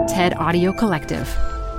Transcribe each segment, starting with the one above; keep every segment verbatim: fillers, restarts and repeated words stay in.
TED Audio Collective.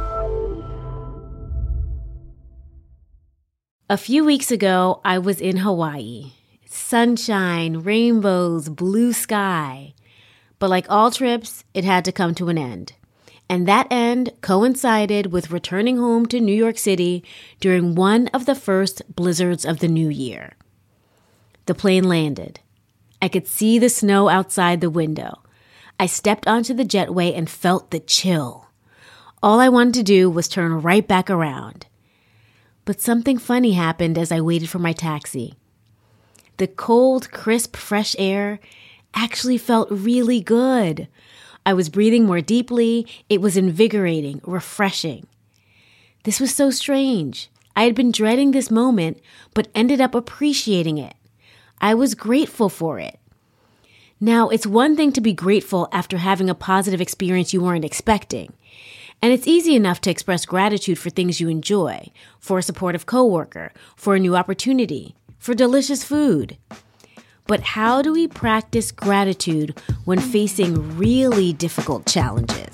A few weeks ago, I was in Hawaii. Sunshine, rainbows, blue sky. But like all trips, it had to come to an end. And that end coincided with returning home to New York City during one of the first blizzards of the new year. The plane landed. I could see the snow outside the window. I stepped onto the jetway and felt the chill. All I wanted to do was turn right back around. But something funny happened as I waited for my taxi. The cold, crisp, fresh air actually felt really good. I was breathing more deeply. It was invigorating, refreshing. This was so strange. I had been dreading this moment, but ended up appreciating it. I was grateful for it. Now, it's one thing to be grateful after having a positive experience you weren't expecting. And it's easy enough to express gratitude for things you enjoy, for a supportive coworker, for a new opportunity, for delicious food. But how do we practice gratitude when facing really difficult challenges?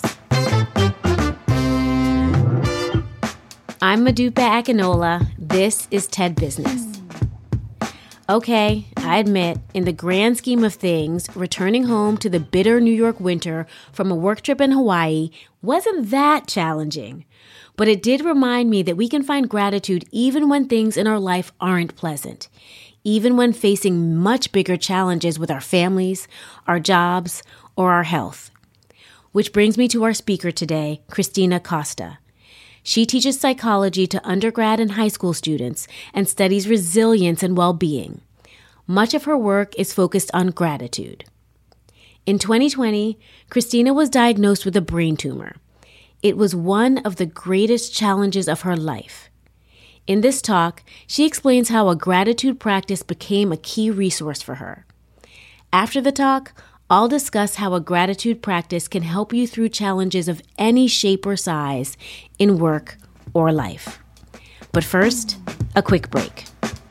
I'm Modupe Akinola. This is TED Business. Okay, I admit, in the grand scheme of things, returning home to the bitter New York winter from a work trip in Hawaii wasn't that challenging. But it did remind me that we can find gratitude even when things in our life aren't pleasant, even when facing much bigger challenges with our families, our jobs, or our health. Which brings me to our speaker today, Christina Costa. She teaches psychology to undergrad and high school students and studies resilience and well-being. Much of her work is focused on gratitude. In twenty twenty, Christina was diagnosed with a brain tumor. It was one of the greatest challenges of her life. In this talk, she explains how a gratitude practice became a key resource for her. After the talk, I'll discuss how a gratitude practice can help you through challenges of any shape or size in work or life. But first, a quick break.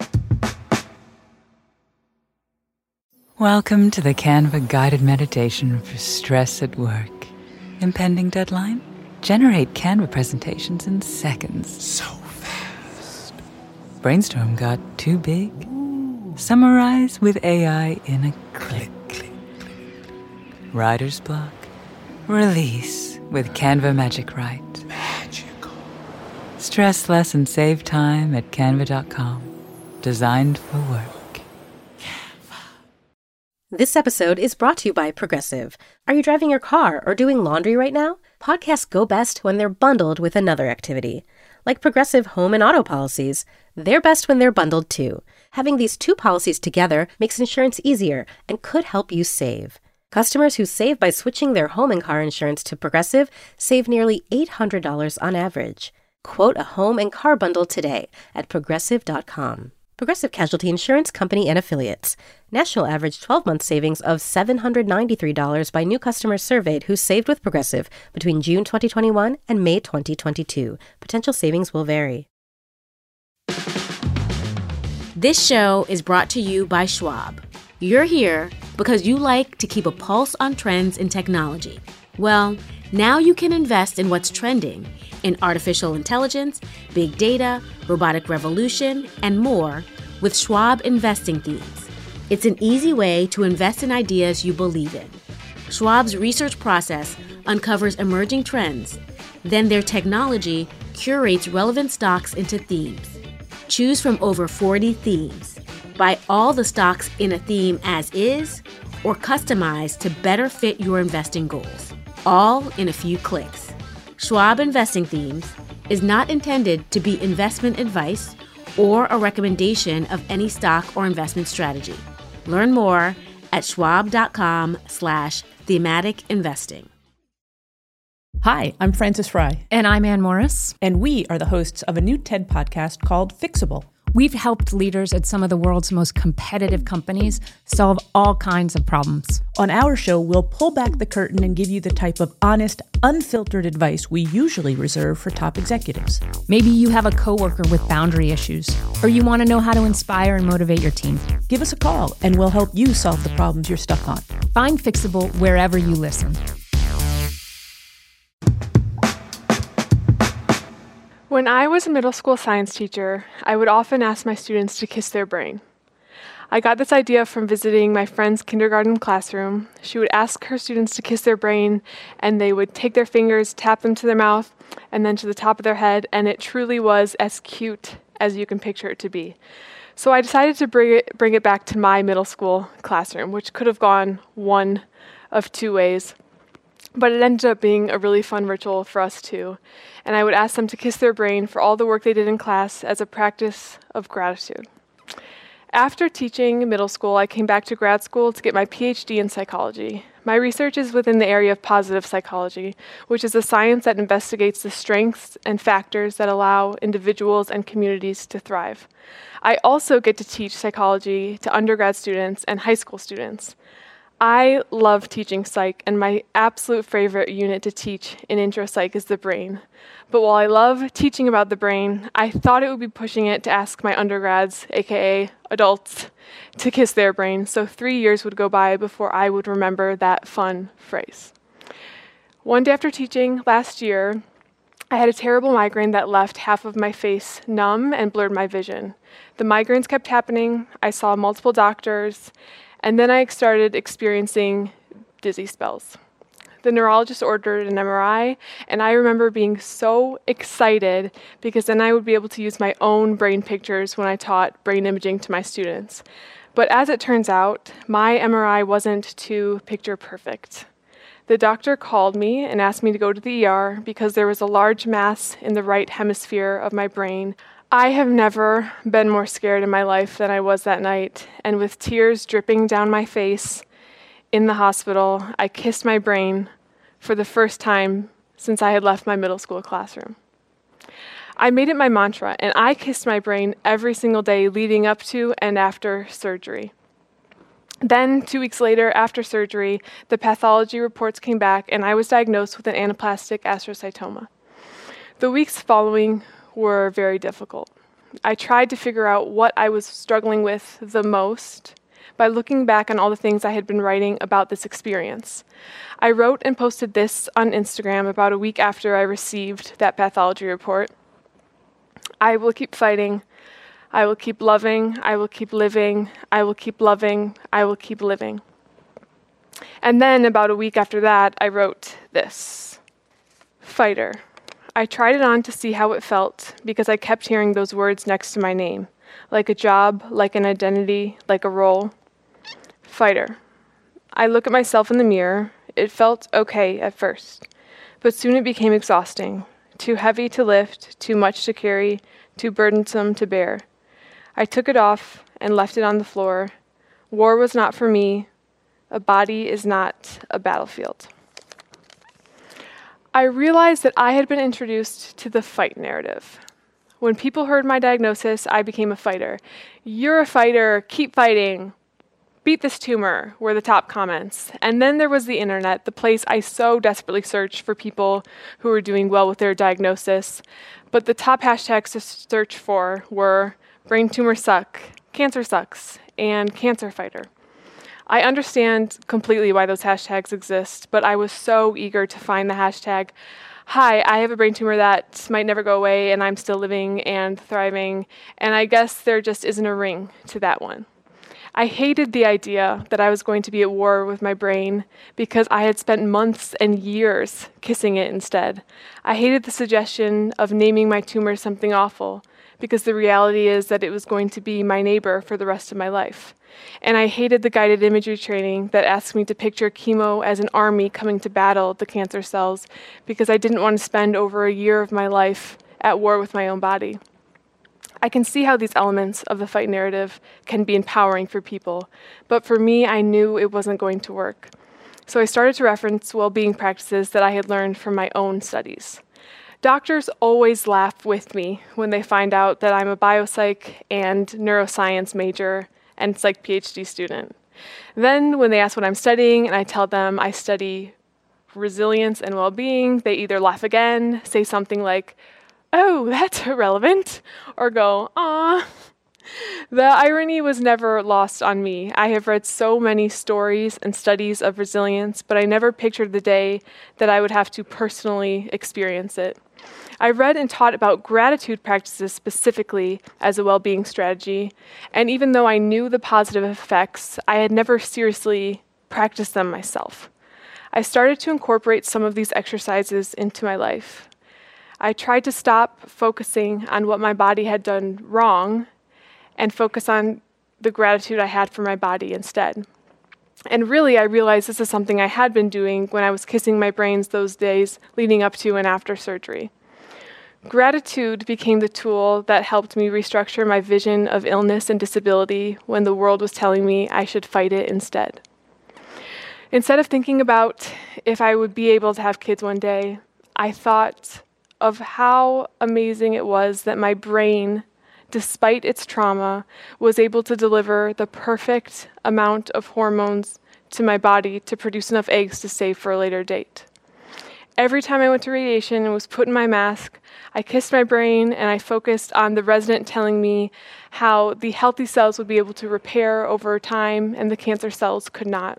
Welcome to the Canva guided meditation for stress at work. Impending deadline? Generate Canva presentations in seconds. So fast. Brainstorm got too big? Summarize with A I in a click. Writer's block? Release with Canva Magic Write. Magical. Stress less and save time at canva dot com. Designed for work. Canva. This episode is brought to you by Progressive. Are you driving your car or doing laundry right now? Podcasts go best when they're bundled with another activity. Like Progressive home and auto policies, they're best when they're bundled too. Having these two policies together makes insurance easier and could help you save. Customers who save by switching their home and car insurance to Progressive save nearly eight hundred dollars on average. Quote a home and car bundle today at progressive dot com. Progressive Casualty Insurance Company and Affiliates. National average twelve-month savings of seven hundred ninety-three dollars by new customers surveyed who saved with Progressive between June twenty twenty-one and May twenty twenty-two. Potential savings will vary. This show is brought to you by Schwab. You're here because you like to keep a pulse on trends in technology. Well, now you can invest in what's trending in artificial intelligence, big data, robotic revolution, and more with Schwab Investing Themes. It's an easy way to invest in ideas you believe in. Schwab's research process uncovers emerging trends. Then their technology curates relevant stocks into themes. Choose from over forty themes. Buy all the stocks in a theme as is or customize to better fit your investing goals, all in a few clicks. Schwab Investing Themes is not intended to be investment advice or a recommendation of any stock or investment strategy. Learn more at schwab.com slash thematic investing. Hi, I'm Frances Fry. And I'm Ann Morris. And we are the hosts of a new TED podcast called Fixable. We've helped leaders at some of the world's most competitive companies solve all kinds of problems. On our show, we'll pull back the curtain and give you the type of honest, unfiltered advice we usually reserve for top executives. Maybe you have a coworker with boundary issues, or you want to know how to inspire and motivate your team. Give us a call, and we'll help you solve the problems you're stuck on. Find Fixable wherever you listen. When I was a middle school science teacher, I would often ask my students to kiss their brain. I got this idea from visiting my friend's kindergarten classroom. She would ask her students to kiss their brain, and they would take their fingers, tap them to their mouth, and then to the top of their head, and it truly was as cute as you can picture it to be. So I decided to bring it, bring it back to my middle school classroom, which could have gone one of two ways. But it ended up being a really fun ritual for us too. And I would ask them to kiss their brain for all the work they did in class as a practice of gratitude. After teaching middle school, I came back to grad school to get my P H D in psychology. My research is within the area of positive psychology, which is a science that investigates the strengths and factors that allow individuals and communities to thrive. I also get to teach psychology to undergrad students and high school students. I love teaching psych, and my absolute favorite unit to teach in intro psych is the brain. But while I love teaching about the brain, I thought it would be pushing it to ask my undergrads, aka adults, to kiss their brain, so three years would go by before I would remember that fun phrase. One day after teaching last year, I had a terrible migraine that left half of my face numb and blurred my vision. The migraines kept happening, I saw multiple doctors, and then I started experiencing dizzy spells. The neurologist ordered an M R I, and I remember being so excited because then I would be able to use my own brain pictures when I taught brain imaging to my students. But as it turns out, my M R I wasn't too picture perfect. The doctor called me and asked me to go to the E R because there was a large mass in the right hemisphere of my brain. I have never been more scared in my life than I was that night, and with tears dripping down my face in the hospital, I kissed my brain for the first time since I had left my middle school classroom. I made it my mantra, and I kissed my brain every single day leading up to and after surgery. Then, two weeks later, after surgery, the pathology reports came back, and I was diagnosed with an anaplastic astrocytoma. The weeks following were very difficult. I tried to figure out what I was struggling with the most by looking back on all the things I had been writing about this experience. I wrote and posted this on Instagram about a week after I received that pathology report. I will keep fighting. I will keep loving. I will keep living. I will keep loving. I will keep living. And then about a week after that, I wrote this. Fighter. I tried it on to see how it felt because I kept hearing those words next to my name, like a job, like an identity, like a role. Fighter. I look at myself in the mirror. It felt okay at first, but soon it became exhausting, too heavy to lift, too much to carry, too burdensome to bear. I took it off and left it on the floor. War was not for me. A body is not a battlefield. I realized that I had been introduced to the fight narrative. When people heard my diagnosis, I became a fighter. You're a fighter, keep fighting. Beat this tumor were the top comments. And then there was the internet, the place I so desperately searched for people who were doing well with their diagnosis. But the top hashtags to search for were brain tumor suck, cancer sucks, and cancer fighter. I understand completely why those hashtags exist, but I was so eager to find the hashtag, hi, I have a brain tumor that might never go away and I'm still living and thriving, and I guess there just isn't a ring to that one. I hated the idea that I was going to be at war with my brain because I had spent months and years kissing it instead. I hated the suggestion of naming my tumor something awful because the reality is that it was going to be my neighbor for the rest of my life. And I hated the guided imagery training that asked me to picture chemo as an army coming to battle the cancer cells because I didn't want to spend over a year of my life at war with my own body. I can see how these elements of the fight narrative can be empowering for people, but for me, I knew it wasn't going to work. So I started to reference well-being practices that I had learned from my own studies. Doctors always laugh with me when they find out that I'm a biopsych and neuroscience major and psych PhD student. Then when they ask what I'm studying and I tell them I study resilience and well-being, they either laugh again, say something like, oh, that's irrelevant, or go, aw. The irony was never lost on me. I have read so many stories and studies of resilience, but I never pictured the day that I would have to personally experience it. I read and taught about gratitude practices specifically as a well-being strategy, and even though I knew the positive effects, I had never seriously practiced them myself. I started to incorporate some of these exercises into my life. I tried to stop focusing on what my body had done wrong and focus on the gratitude I had for my body instead. And really, I realized this is something I had been doing when I was kissing my brains those days leading up to and after surgery. Gratitude became the tool that helped me restructure my vision of illness and disability when the world was telling me I should fight it instead. Instead of thinking about if I would be able to have kids one day, I thought of how amazing it was that my brain, despite its trauma, was able to deliver the perfect amount of hormones to my body to produce enough eggs to save for a later date. Every time I went to radiation and was put in my mask, I kissed my brain and I focused on the resident telling me how the healthy cells would be able to repair over time and the cancer cells could not.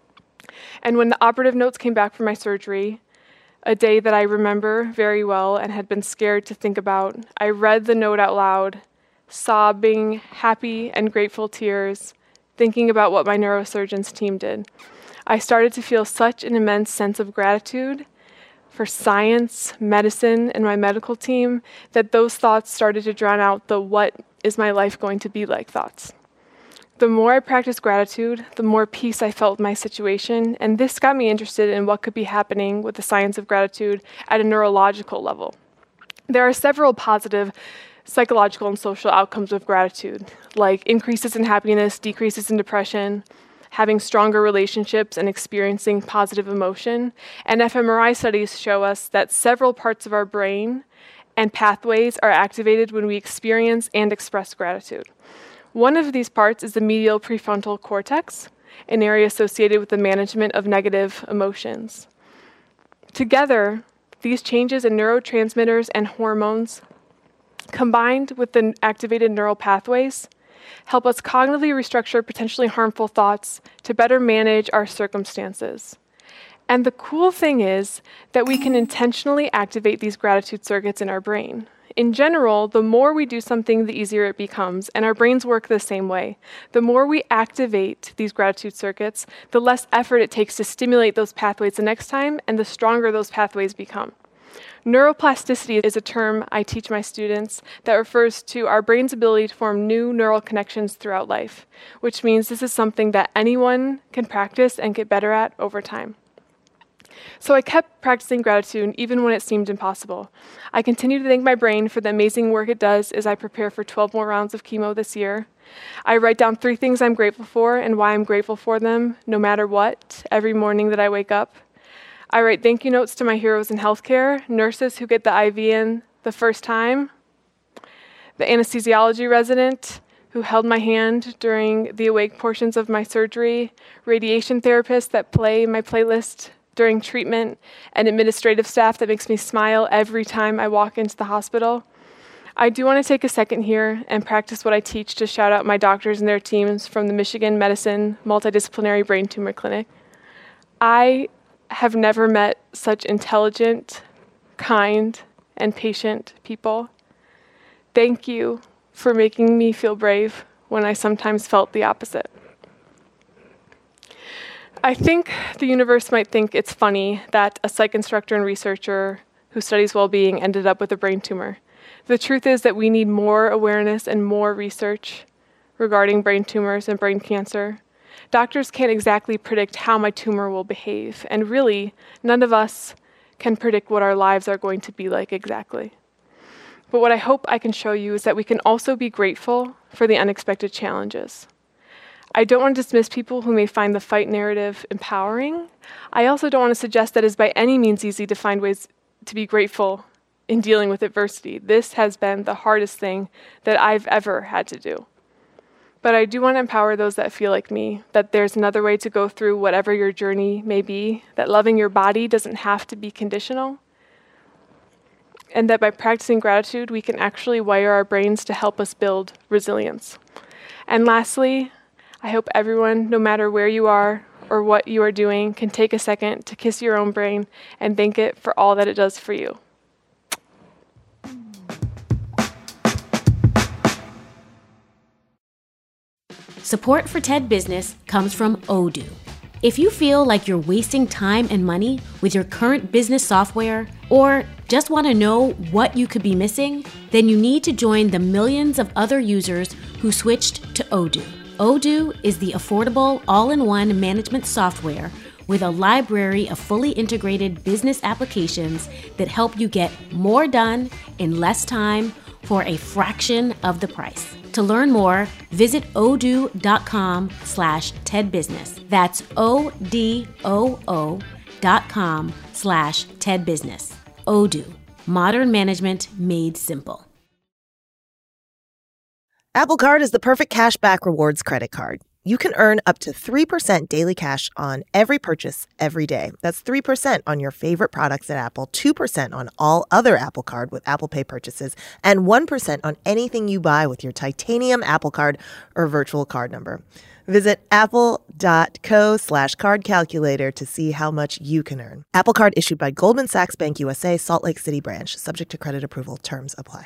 And when the operative notes came back from my surgery, a day that I remember very well and had been scared to think about, I read the note out loud, sobbing happy and grateful tears, thinking about what my neurosurgeons team did. I started to feel such an immense sense of gratitude for science, medicine, and my medical team that those thoughts started to drown out the what is my life going to be like thoughts. The more I practiced gratitude, the more peace I felt with my situation, and this got me interested in what could be happening with the science of gratitude at a neurological level. There are several positive psychological and social outcomes of gratitude, like increases in happiness, decreases in depression, having stronger relationships, and experiencing positive emotion. And fMRI studies show us that several parts of our brain and pathways are activated when we experience and express gratitude. One of these parts is the medial prefrontal cortex, an area associated with the management of negative emotions. Together, these changes in neurotransmitters and hormones, combined with the activated neural pathways, help us cognitively restructure potentially harmful thoughts to better manage our circumstances. And the cool thing is that we can intentionally activate these gratitude circuits in our brain. In general, the more we do something, the easier it becomes, and our brains work the same way. The more we activate these gratitude circuits, the less effort it takes to stimulate those pathways the next time, and the stronger those pathways become. Neuroplasticity is a term I teach my students that refers to our brain's ability to form new neural connections throughout life, which means this is something that anyone can practice and get better at over time. So I kept practicing gratitude even when it seemed impossible. I continue to thank my brain for the amazing work it does as I prepare for twelve more rounds of chemo this year. I write down three things I'm grateful for and why I'm grateful for them, no matter what, every morning that I wake up. I write thank you notes to my heroes in healthcare, nurses who get the I V in the first time, the anesthesiology resident who held my hand during the awake portions of my surgery, radiation therapists that play my playlist during treatment, and administrative staff that makes me smile every time I walk into the hospital. I do want to take a second here and practice what I teach to shout out my doctors and their teams from the Michigan Medicine Multidisciplinary Brain Tumor Clinic. I have never met such intelligent, kind, and patient people. Thank you for making me feel brave when I sometimes felt the opposite. I think the universe might think it's funny that a psych instructor and researcher who studies well-being ended up with a brain tumor. The truth is that we need more awareness and more research regarding brain tumors and brain cancer. Doctors can't exactly predict how my tumor will behave, and really, none of us can predict what our lives are going to be like exactly. But what I hope I can show you is that we can also be grateful for the unexpected challenges. I don't want to dismiss people who may find the fight narrative empowering. I also don't want to suggest that it is by any means easy to find ways to be grateful in dealing with adversity. This has been the hardest thing that I've ever had to do. But I do want to empower those that feel like me, that there's another way to go through whatever your journey may be, that loving your body doesn't have to be conditional. and that by practicing gratitude, we can actually wire our brains to help us build resilience. And lastly, I hope everyone, no matter where you are or what you are doing, can take a second to kiss your own brain and thank it for all that it does for you. Support for TED Business comes from Odoo. If you feel like you're wasting time and money with your current business software, or just want to know what you could be missing, then you need to join the millions of other users who switched to Odoo. Odoo is the affordable, all-in-one management software with a library of fully integrated business applications that help you get more done in less time for a fraction of the price. To learn more, visit odoo.com slash tedbusiness. That's O-D-O-O dot com slash tedbusiness. Odoo, modern management made simple. Apple Card is the perfect cashback rewards credit card. You can earn up to three percent daily cash on every purchase every day. That's three percent on your favorite products at Apple, two percent on all other Apple Card with Apple Pay purchases, and one percent on anything you buy with your titanium Apple Card or virtual card number. Visit apple.co slash card calculator to see how much you can earn. Apple Card issued by Goldman Sachs Bank U S A, Salt Lake City branch. Subject to credit approval. Terms apply.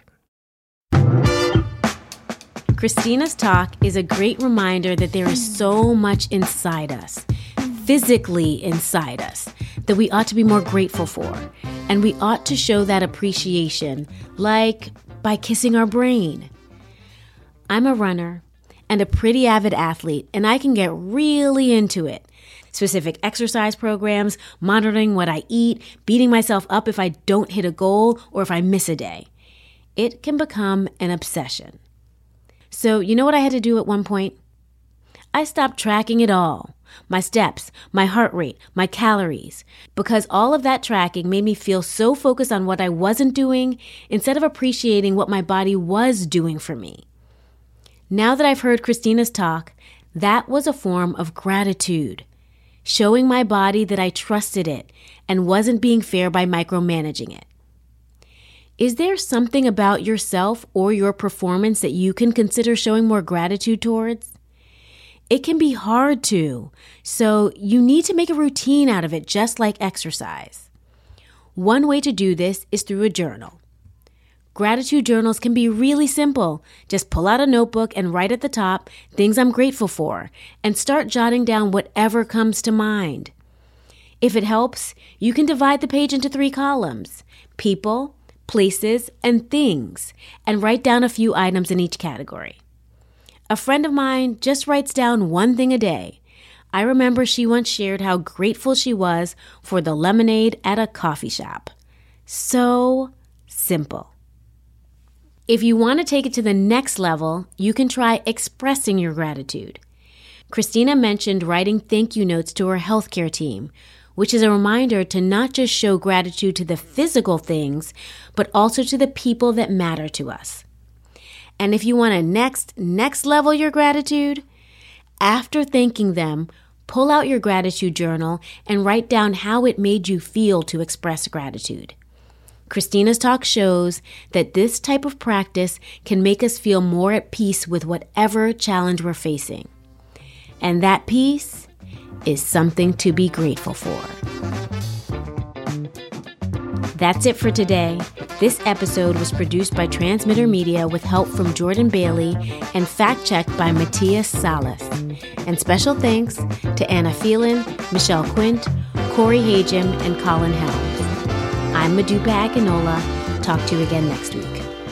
Christina's talk is a great reminder that there is so much inside us, physically inside us, that we ought to be more grateful for. And we ought to show that appreciation, like by kissing our brain. I'm a runner and a pretty avid athlete, and I can get really into it. Specific exercise programs, monitoring what I eat, beating myself up if I don't hit a goal or if I miss a day. It can become an obsession. So you know what I had to do at one point? I stopped tracking it all. My steps, my heart rate, my calories. Because all of that tracking made me feel so focused on what I wasn't doing instead of appreciating what my body was doing for me. Now that I've heard Christina's talk, that was a form of gratitude. Showing my body that I trusted it and wasn't being fair by micromanaging it. Is there something about yourself or your performance that you can consider showing more gratitude towards? It can be hard to, so you need to make a routine out of it, just like exercise. One way to do this is through a journal. Gratitude journals can be really simple. Just pull out a notebook and write at the top things I'm grateful for, and start jotting down whatever comes to mind. If it helps, you can divide the page into three columns: people, places, and things, and write down a few items in each category. A friend of mine just writes down one thing a day. I remember she once shared how grateful she was for the lemonade at a coffee shop. So simple. If you want to take it to the next level, you can try expressing your gratitude. Christina mentioned writing thank you notes to her healthcare team, which is a reminder to not just show gratitude to the physical things, but also to the people that matter to us. And if you want to next, next level your gratitude, after thanking them, pull out your gratitude journal and write down how it made you feel to express gratitude. Christina's talk shows that this type of practice can make us feel more at peace with whatever challenge we're facing. And that peace is something to be grateful for. That's it for today. This episode was produced by Transmitter Media with help from Jordan Bailey and fact-checked by Matthias Salas. And special thanks to Anna Phelan, Michelle Quint, Corey Hagem, and Colin Helms. I'm Modupe Akinola. Talk to you again next week.